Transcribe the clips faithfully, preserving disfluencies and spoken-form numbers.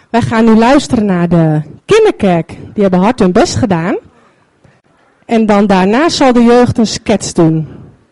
Wij gaan nu luisteren naar de kinderkerk. Die hebben hard hun best gedaan. En dan daarna zal de jeugd een sketch doen.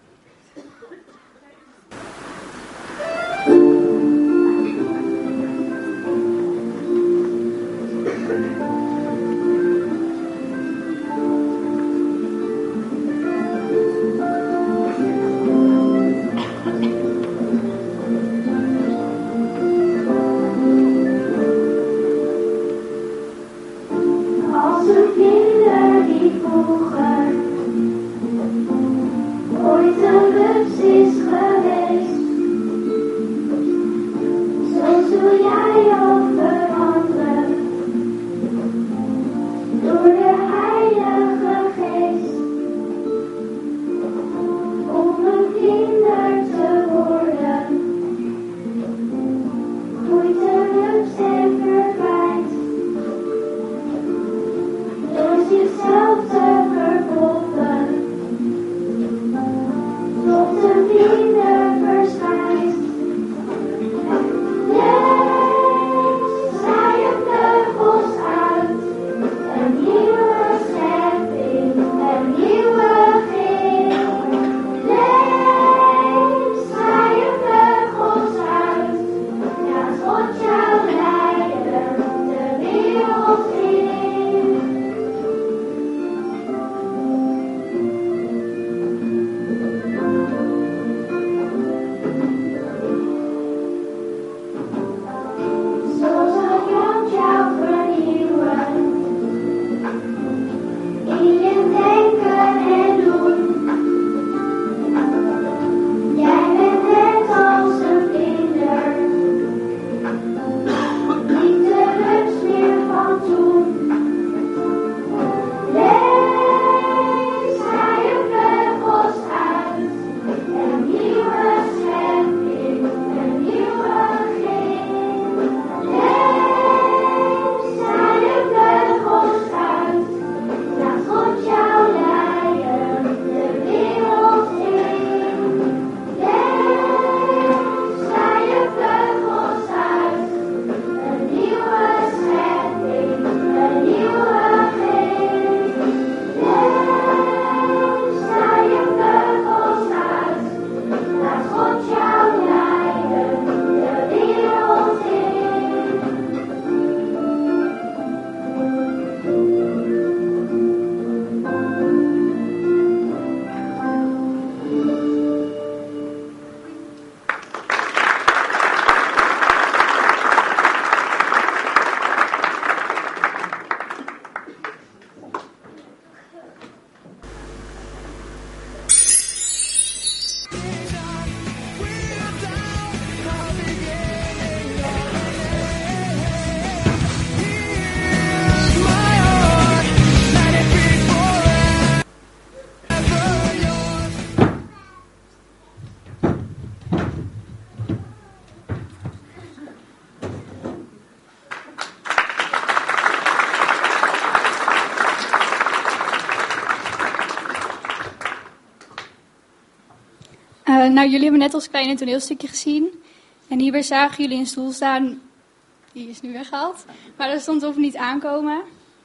Uh, nou, jullie hebben net ons kleine toneelstukje gezien. En hierbij zagen jullie een stoel staan. Die is nu weggehaald. Maar er stond of niet aankomen.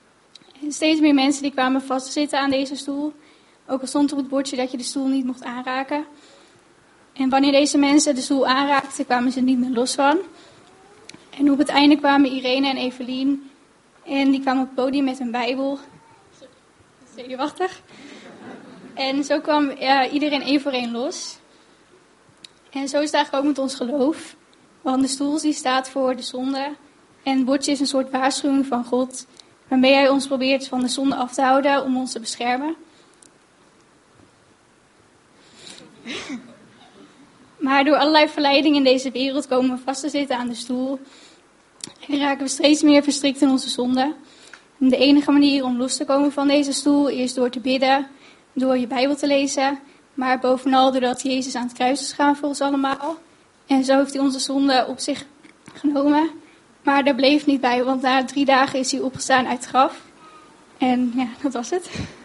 En steeds meer mensen die kwamen vastzitten aan deze stoel. Ook al stond op het bordje dat je de stoel niet mocht aanraken. En wanneer deze mensen de stoel aanraakten, kwamen ze er niet meer los van. En op het einde kwamen Irene en Evelien. En die kwamen op het podium met een bijbel. Zenuwachtig. En zo kwam uh, iedereen één voor één los. En zo is het eigenlijk ook met ons geloof. Want de stoel die staat voor de zonde. En het bordje is een soort waarschuwing van God. Waarmee hij ons probeert van de zonde af te houden om ons te beschermen. Maar door allerlei verleidingen in deze wereld komen we vast te zitten aan de stoel. En raken we steeds meer verstrikt in onze zonde. En de enige manier om los te komen van deze stoel is door te bidden. Door je Bijbel te lezen. Maar bovenal doordat Jezus aan het kruis is gegaan voor ons allemaal. En zo heeft hij onze zonde op zich genomen. Maar daar bleef niet bij, want na drie dagen is hij opgestaan uit het graf. En ja, dat was het.